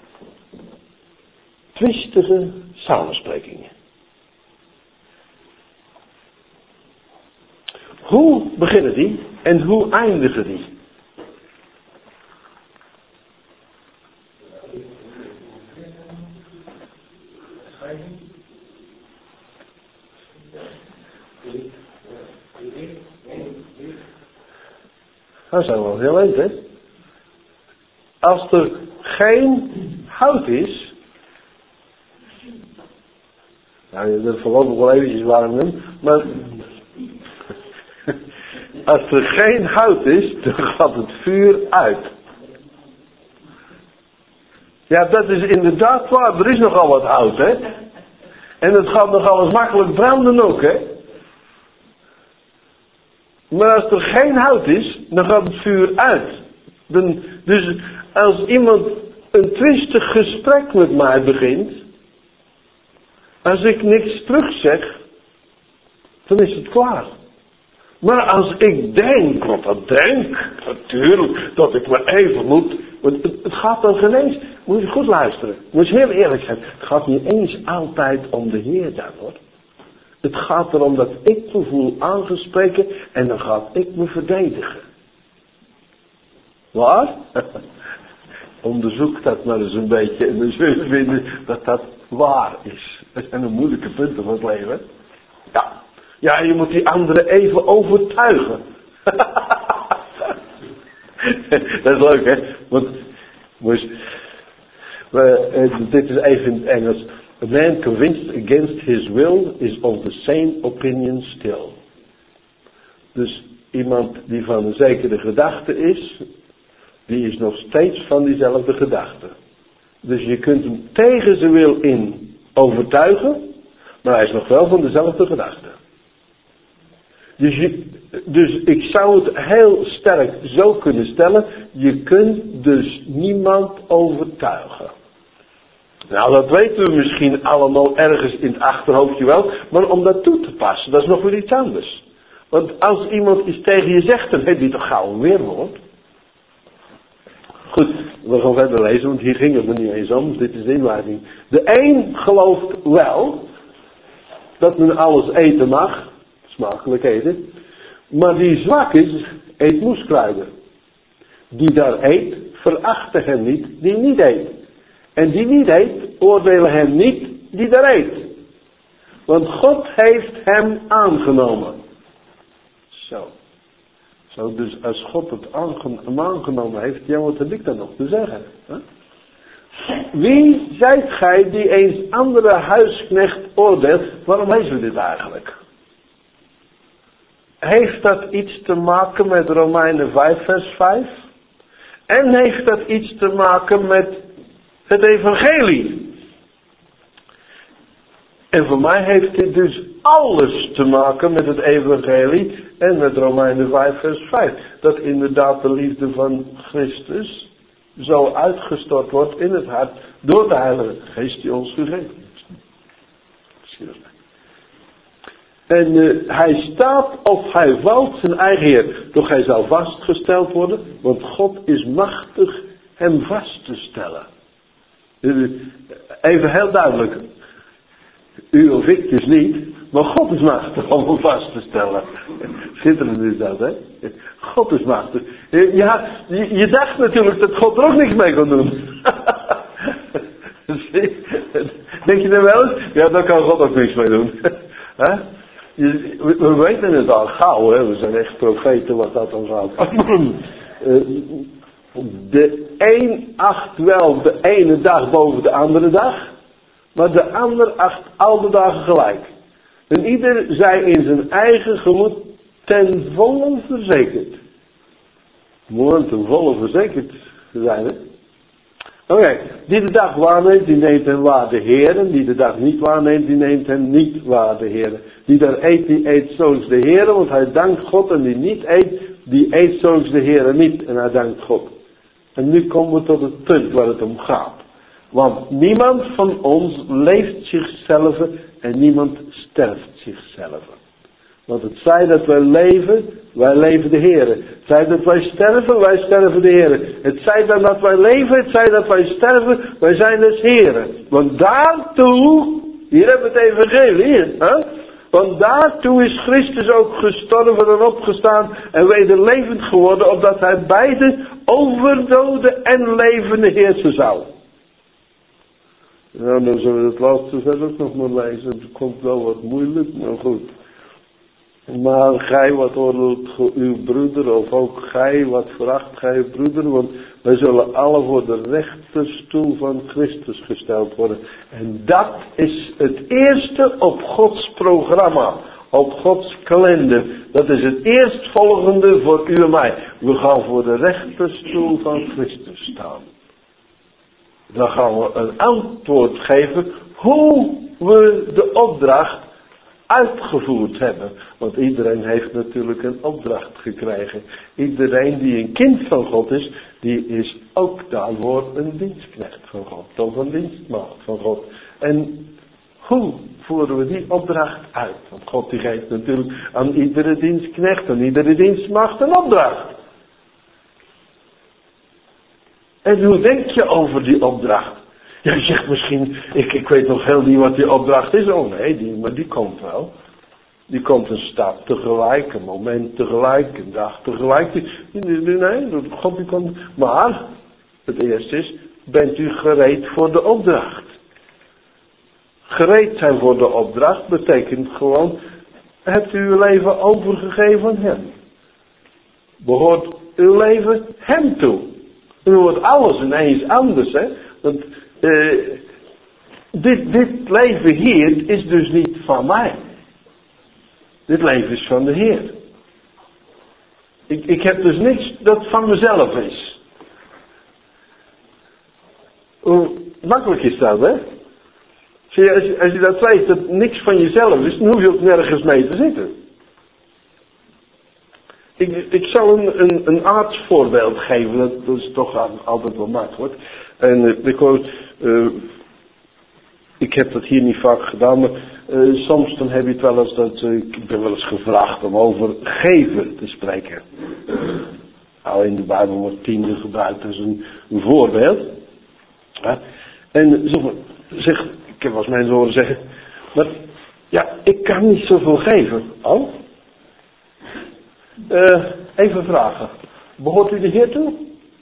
S1: twistige samensprekingen? Hoe beginnen die en hoe eindigen die? Dat zijn wel heel eind, hè? Als er geen hout is, nou, dat voorlopig wel eventjes warm nemen, maar als er geen hout is, dan gaat het vuur uit. Ja, dat is inderdaad waar. Er is nogal wat hout, hè? En het gaat nogal eens makkelijk branden ook, hè? Maar als er geen hout is, dan gaat het vuur uit. Dan, dus als iemand een twistig gesprek met mij begint, als ik niks terug zeg, dan is het klaar. Maar als ik denk, want dat denk, natuurlijk, dat ik me even moet, want het, het gaat dan geen eens, moet je goed luisteren, moet je heel eerlijk zijn, het gaat niet eens altijd om de Heer dan hoor. Het gaat erom dat ik me voel aangesproken en dan ga ik me verdedigen. Waar? Onderzoek dat maar eens een beetje en dan zul je vinden dat dat waar is. Dat zijn de moeilijke punten van het leven. Ja. Ja, je moet die anderen even overtuigen. Dat is leuk, hè? Want, moest, uh, dit is even in het Engels. A man convinced against his will is of the same opinion still. Dus iemand die van een zekere gedachte is, die is nog steeds van diezelfde gedachte. Dus je kunt hem tegen zijn wil in overtuigen, maar hij is nog wel van dezelfde gedachte. Dus, je, dus ik zou het heel sterk zo kunnen stellen, je kunt dus niemand overtuigen. Nou, dat weten we misschien allemaal ergens in het achterhoofdje wel, maar om dat toe te passen, dat is nog weer iets anders. Want als iemand iets tegen je zegt, dan heb je toch gauw een weerwoord. Goed, we gaan verder lezen, want hier ging het er niet eens om, dit is de inleiding. De een gelooft wel dat men alles eten mag, smakelijk eten, maar die zwak is, eet moeskruiden. Die daar eet, verachten hem niet, die niet eet. En die niet eet, oordelen hem niet, die daar eet. Want God heeft hem aangenomen. Zo. Zo, dus als God het aange- aangenomen heeft, ja, wat heb ik dan nog te zeggen? Huh? Wie zijt gij die eens andere huisknecht oordeelt? Waarom lezen we dit eigenlijk? Heeft dat iets te maken met Romeinen vijf vers vijf? En heeft dat iets te maken met het evangelie? En voor mij heeft dit dus alles te maken met het evangelie en met Romeinen vijf vers vijf. Dat inderdaad de liefde van Christus zo uitgestort wordt in het hart door de Heilige Geest die ons gegeven is. En uh, hij staat of hij valt zijn eigen Heer. Doch hij zal vastgesteld worden, want God is machtig hem vast te stellen. Uh, even heel duidelijk. U of ik dus niet, maar God is machtig om hem vast te stellen. Schitterend is dat, hè? God is machtig. Ja, je, je dacht natuurlijk dat God er ook niks mee kon doen. Denk je dan wel eens? Ja, daar kan God ook niks mee doen. Je, we, we weten het al gauw, hè? We zijn echt profeten wat dat dan gaat. De een acht wel de ene dag boven de andere dag. Maar de ander acht al de dagen gelijk. En ieder zij in zijn eigen gemoed ten volle verzekerd. Moet ten volle verzekerd zijn, hè? Oké, okay. Die de dag waarneemt, die neemt hem waar de Heeren. Die de dag niet waarneemt, die neemt hem niet waar de Heeren. Die daar eet, die eet zoals de Heeren, want hij dankt God. En die niet eet, die eet zoals de Heeren niet. En hij dankt God. En nu komen we tot het punt waar het om gaat. Want niemand van ons leeft zichzelf en niemand sterft zichzelf. Want het zij dat wij leven, wij leven de Heer. Het zij dat wij sterven, wij sterven de Heer. Het zij dan dat wij leven, het zij dat wij sterven, wij zijn des Heeren. Want daartoe, hier hebben we het evangelie, hè? Want daartoe is Christus ook gestorven en opgestaan en wederlevend geworden, opdat hij beide over dode en levende heersen zou. Nou, dan zullen we het laatste vers ook nog maar lezen. Het komt wel wat moeilijk, maar goed. Maar gij wat oordeelt uw broeder, of ook gij wat veracht gij uw broeder, want wij zullen alle voor de rechterstoel van Christus gesteld worden. En dat is het eerste op Gods programma, op Gods kalender. Dat is het eerstvolgende voor u en mij. We gaan voor de rechterstoel van Christus staan. Dan gaan we een antwoord geven hoe we de opdracht uitgevoerd hebben. Want iedereen heeft natuurlijk een opdracht gekregen. Iedereen die een kind van God is, die is ook daarvoor een dienstknecht van God. Of een dienstmaagd van God. En Hoe voeren we die opdracht uit? Want God die geeft natuurlijk aan iedere dienstknecht, aan iedere dienstmaagd een opdracht. En hoe denk je over die opdracht? Ja, je zegt misschien, ik, ik weet nog heel niet wat die opdracht is. Oh nee, die, maar die komt wel. Die komt een stap tegelijk, een moment tegelijk, een dag tegelijk. Die, die, die, nee, God die komt. Maar, het eerste is, bent u gereed voor de opdracht? Gereed zijn voor de opdracht betekent gewoon, hebt u uw leven overgegeven aan Hem? Behoort uw leven Hem toe? U wordt alles ineens anders, hè? Want uh, dit, dit leven hier is dus niet van mij. Dit leven is van de Heer. Ik, ik heb dus niks dat van mezelf is. Hoe makkelijk is dat, hè? Zie je, als, je, als je dat weet, dat niks van jezelf is, dan hoef je ook nergens mee te zitten. Ik, ik zal een, een, een aardsvoorbeeld geven, dat, dat is toch altijd wel makkelijk. En uh, ik hoor, uh, ik heb dat hier niet vaak gedaan, maar uh, soms dan heb je het wel eens dat, uh, ik ben wel eens gevraagd om over geven te spreken. Nou, in de Bijbel wordt tiende gebruikt als een, een voorbeeld. Ja. En zo, zeg, ik heb wel eens mensen horen zeggen, maar ja, ik kan niet zoveel geven. Oh? Uh, even vragen. Behoort u de Heer toe?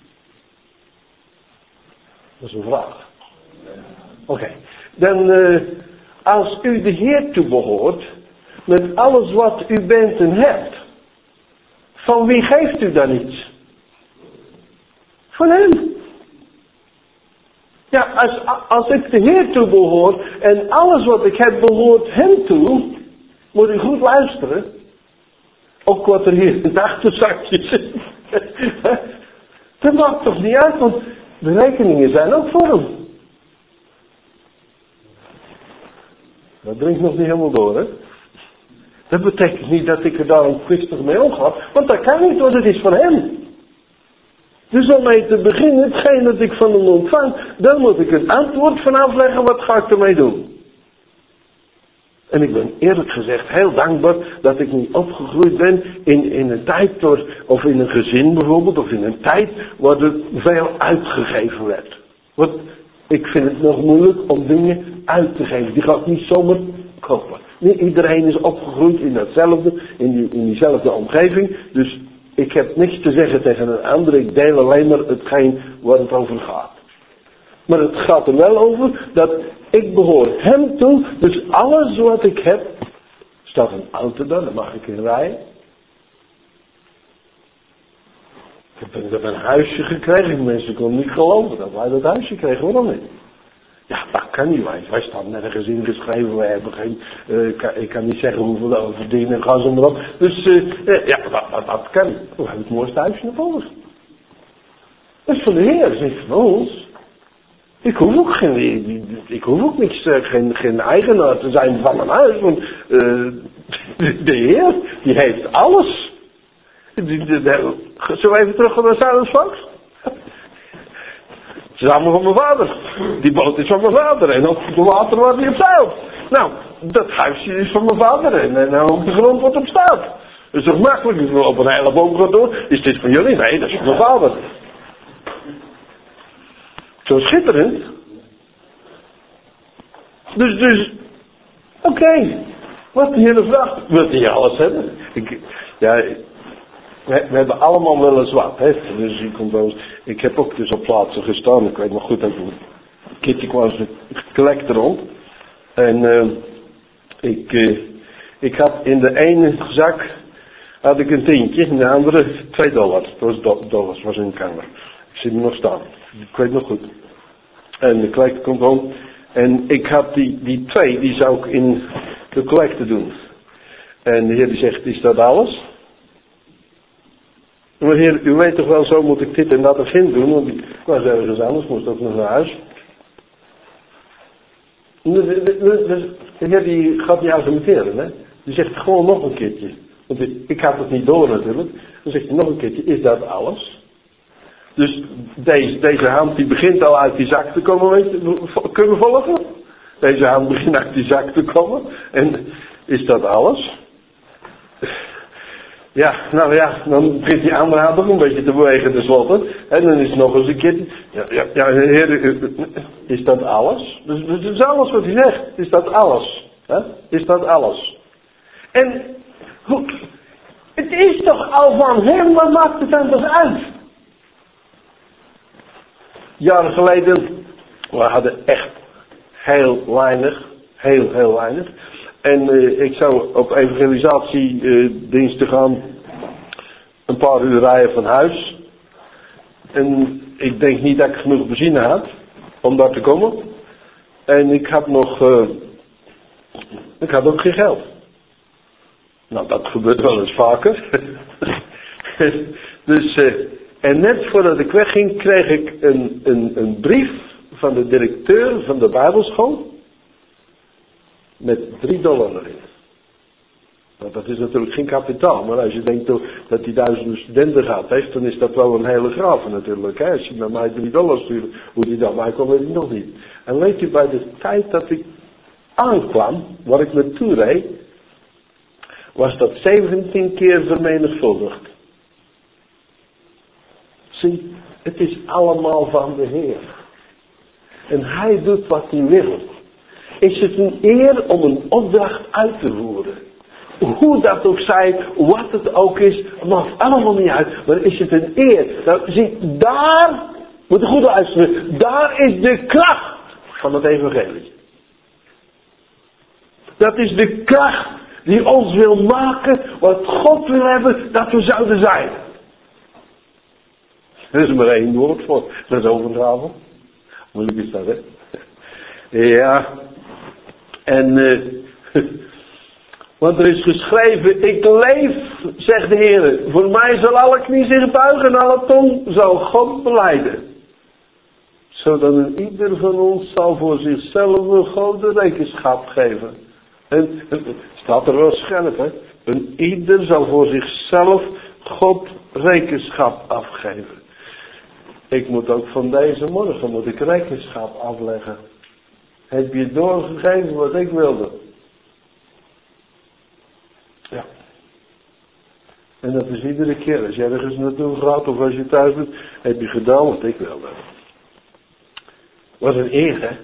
S1: Dat is een vraag. Oké. Okay. Dan, uh, als u de Heer toe behoort, met alles wat u bent en hebt, van wie geeft u dan iets? Van Hem. Ja, als, als ik de Heer toe behoor en alles wat ik heb behoort Hem toe, moet u goed luisteren. Ook wat er hier in het achterzakje zit. Dat maakt toch niet uit, want de rekeningen zijn ook voor Hem. Dat dringt nog niet helemaal door, hè? Dat betekent niet dat ik er daarom kwistig mee omga, want dat kan niet, want het is van Hem. Dus om mee te beginnen, hetgeen dat ik van Hem ontvang, dan moet ik een antwoord van afleggen, wat ga ik ermee doen? En ik ben eerlijk gezegd heel dankbaar dat ik niet opgegroeid ben in, in een tijd, door, of in een gezin bijvoorbeeld, of in een tijd waar er veel uitgegeven werd. Want ik vind het nog moeilijk om dingen uit te geven. Die ga ik niet zomaar kopen. Niet iedereen is opgegroeid in datzelfde, in, die, in diezelfde omgeving. Dus ik heb niks te zeggen tegen een ander. Ik deel alleen maar hetgeen waar het over gaat. Maar het gaat er wel over dat ik behoor Hem toe. Dus alles wat ik heb. Staat een auto daar, dan mag ik in rijden. Ik heb, ik heb een huisje gekregen. Mensen konden niet geloven dat wij dat huisje kregen. Waarom niet? Ja, dat kan niet. Wij, wij staan nergens ingeschreven. Wij hebben geen, uh, kan, ik kan niet zeggen hoeveel we verdienen. Gaan ze maar op. Dus uh, ja, dat, dat, dat kan. We hebben het mooiste huisje naar voren. Dat is van de Heer, dat is niet van ons. Ik hoef ook geen, ik hoef ook niks, geen, geen eigenaar te zijn van mijn huis, want uh, de Heer, die heeft alles. Die, de, de, zullen we even terug naar Silence Fox? Het is allemaal van mijn vader. Die boot is van mijn vader en op de water waar hij op zeilt. Nou, dat huisje is van mijn vader en, en ook de grond wat op staat. Dat is toch makkelijk, als we op een hele boom gaan door, is dit van jullie? Nee, dat is van mijn vader. Zo schitterend. Dus, dus, oké. Okay. Wat de Heer vraagt, wilt hij alles hebben? Ik, ja, we, we hebben allemaal wel eens wat, hè. Dus je komt wel eens, ik heb ook dus op plaatsen gestaan, ik weet nog goed dat ik een keertje kwam als een collector rond. En uh, ik, uh, ik had in de ene zak had ik een tientje, in de andere twee dollar. Dat was do, dollars, was in de kamer. Ik zie hem nog staan. Ik weet nog goed. En de collector komt om. En ik had die, die twee, die zou ik in de collector doen. En de Heer die zegt, is dat alles? Maar Heer, u weet toch wel, zo moet ik dit en dat erin doen. Want ik was ergens anders, moest ook nog naar huis. De, de, de, de, de Heer die gaat niet argumenteren, hè. Die zegt gewoon nog een keertje. Want ik, ik had het niet door natuurlijk. Dan zegt hij nog een keertje, is dat alles? Dus deze, deze hand die begint al uit die zak te komen, weet je, kunnen we volgen? Deze hand begint uit die zak te komen. En is dat alles? Ja, nou ja, dan begint die andere hand ook een beetje te bewegen tenslotte. En dan is het nog eens een keer... Ja, ja, ja heer, is dat alles? Dus dat is alles wat hij zegt. Is dat alles? Hè? Is dat alles? En... Hoe, het is toch al van hem, wat maakt het dan toch uit? Jaren geleden, we hadden echt heel weinig, heel, heel weinig. En uh, ik zou op evangelisatiediensten uh, gaan, een paar uur rijden van huis. En ik denk niet dat ik genoeg benzine had om daar te komen. En ik had nog, uh, ik had ook geen geld. Nou, dat gebeurt wel eens vaker. dus, uh, en net voordat ik wegging, kreeg ik een, een, een brief van de directeur van de Bijbelschool. Met drie dollar erin. Nou, dat is natuurlijk geen kapitaal, maar als je denkt dat hij duizenden studenten gehad heeft, dan is dat wel een hele grave natuurlijk. Hè? Als je naar mij drie dollar stuurt, hoe die dat mij kon, weet ik nog niet. En weet je, bij de tijd dat ik aankwam, waar ik naartoe reed, was dat zeventien keer vermenigvuldigd. Zie, het is allemaal van de Heer. En Hij doet wat Hij wil. Is het een eer om een opdracht uit te voeren? Hoe dat ook zij, wat het ook is, maakt allemaal niet uit. Maar is het een eer? Nou, zie, daar, moet je goed luisteren, daar is de kracht van het evangelie. Dat is de kracht die ons wil maken wat God wil hebben dat we zouden zijn. Er is maar één woord voor, dat is overdraven. Moeilijk is dat, hè? Ja. En, uh, want er is geschreven, ik leef, zegt de Heer, voor mij zal alle knie zich buigen en alle tong zal God belijden. Zodat een ieder van ons zal voor zichzelf een grote rekenschap geven. En het staat er wel scherp, hè. Een ieder zal voor zichzelf God rekenschap afgeven. Ik moet ook van deze morgen, moet ik rekenschap afleggen. Heb je doorgegeven wat ik wilde? Ja. En dat is iedere keer. Als je ergens naartoe gaat of als je thuis bent, heb je gedaan wat ik wilde. Wat een eer, hè?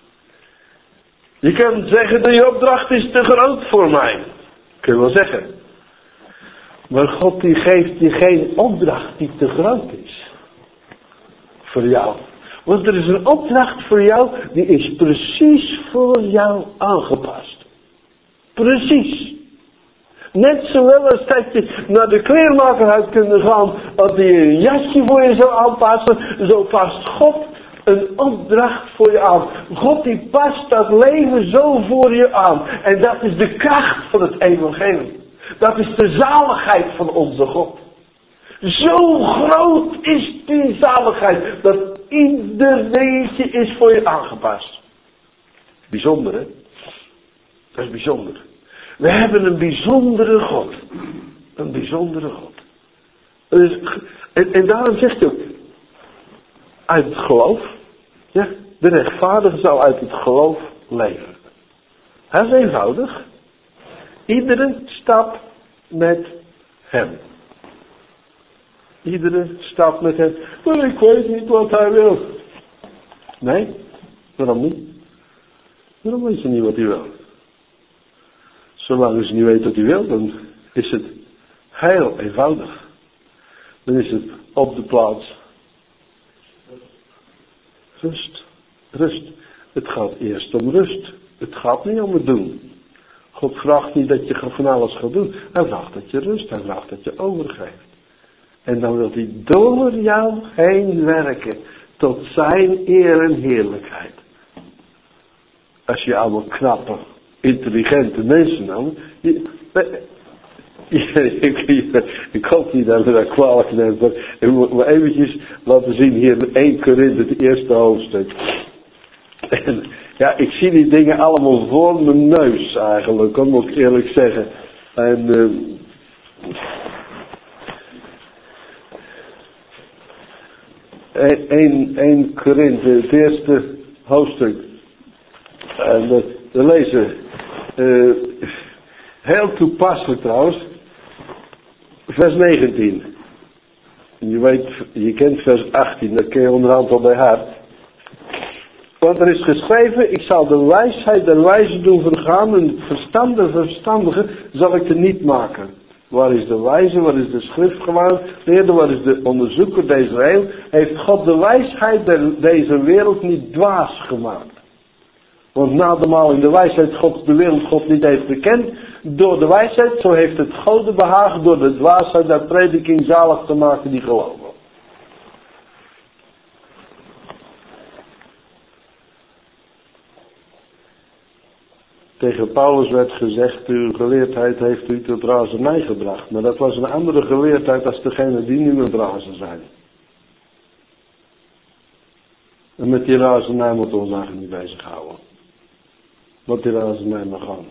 S1: Je kan zeggen, de opdracht is te groot voor mij. Kun je wel zeggen. Maar God die geeft je geen opdracht die te groot is. Voor jou. Want er is een opdracht voor jou, die is precies voor jou aangepast. Precies. Net zowel als dat je naar de kleermaker uit kunt gaan, als die een jasje voor je zou aanpassen, zo past God een opdracht voor je aan. God die past dat leven zo voor je aan. En dat is de kracht van het evangelie. Dat is de zaligheid van onze God. Zo groot is die zaligheid, dat ieder dingetje is voor je aangepast. Bijzonder, hè? Dat is bijzonder. We hebben een bijzondere God. Een bijzondere God. Dus, en, en daarom zegt hij ook, uit het geloof, ja, de rechtvaardige zal uit het geloof leven. Hij is eenvoudig. Iedere stap met hem. Iedere stap met hem. Maar ik weet niet wat hij wil. Nee, waarom niet? Waarom weet je niet wat hij wil? Zolang je niet weet wat hij wil, dan is het heel eenvoudig. Dan is het op de plaats. Rust. Rust. Het gaat eerst om rust. Het gaat niet om het doen. God vraagt niet dat je van alles gaat doen. Hij vraagt dat je rust. Hij vraagt dat je overgeeft. En dan wil hij door jou heen werken. Tot zijn eer en heerlijkheid. Als je allemaal knappe, intelligente mensen dan. Je, ik, ik, ik hoop niet dat we dat kwalijk neemt. Maar ik moet maar eventjes laten zien hier in Eerste Korinthe, het eerste hoofdstuk. En ja, ik zie die dingen allemaal voor mijn neus eigenlijk, dat moet ik eerlijk zeggen. En uh, Eerste Korinthe, het eerste hoofdstuk. en we, we lezen, uh, heel toepasselijk trouwens, vers negentien. Je weet, je kent vers achttien, dat ken je onderhand al bij hart. Want er is geschreven, ik zal de wijsheid der wijzen doen vergaan en het verstand der verstandigen zal ik er niet maken. Waar is de wijze, waar is de schriftgeleerde, waar is de onderzoeker deze eeuw? Heeft God de wijsheid der, deze wereld niet dwaas gemaakt? Want na de maal in de wijsheid God de wereld God niet heeft bekend, door de wijsheid, zo heeft het Gode behagen door de dwaasheid der prediking zalig te maken die geloven. Tegen Paulus werd gezegd, uw geleerdheid heeft u tot razernij gebracht. Maar dat was een andere geleerdheid als degene die nu met razen zijn. En met die razernij moeten we ons eigenlijk niet bezighouden. Wat die razernij mag gaan.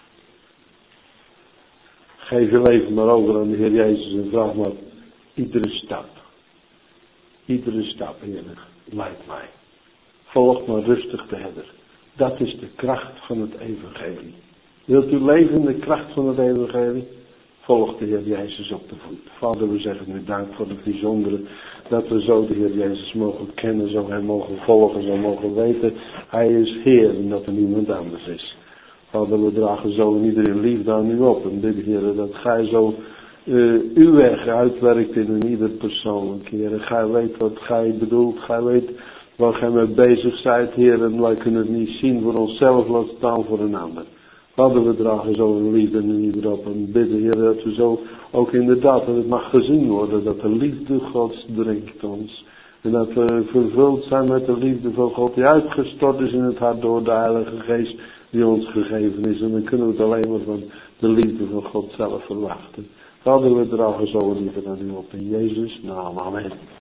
S1: Geef je leven maar over aan de Heer Jezus en vraag maar iedere stap. Iedere stap, Heer, leidt mij. Volg maar rustig de herder. Dat is de kracht van het evangelie. Wilt u leven in de kracht van het evangelie? Volg de Heer Jezus op de voet. Vader, we zeggen u dank voor het bijzondere dat we zo de Heer Jezus mogen kennen, zo hem mogen volgen, zo mogen weten. Hij is Heer en dat er niemand anders is. Vader, we dragen zo in iedereen liefde aan u op en bidden, Heer, dat gij zo uh, uw weg uitwerkt in ieder persoonlijk, Heer. Gij weet wat gij bedoelt, gij weet waar gij mee bezig zijt, Heer, en wij kunnen het niet zien voor onszelf, laat staan voor een ander. Vader, we dragen zo een liefde in ieder op en bidden, Heer, dat we zo ook inderdaad, dat het mag gezien worden, dat de liefde Gods drinkt ons. En dat we vervuld zijn met de liefde van God die uitgestort is in het hart door de Heilige Geest die ons gegeven is. En dan kunnen we het alleen maar van de liefde van God zelf verwachten. Vader, we dragen zo een liefde aan u op in Jezus' naam. Amen.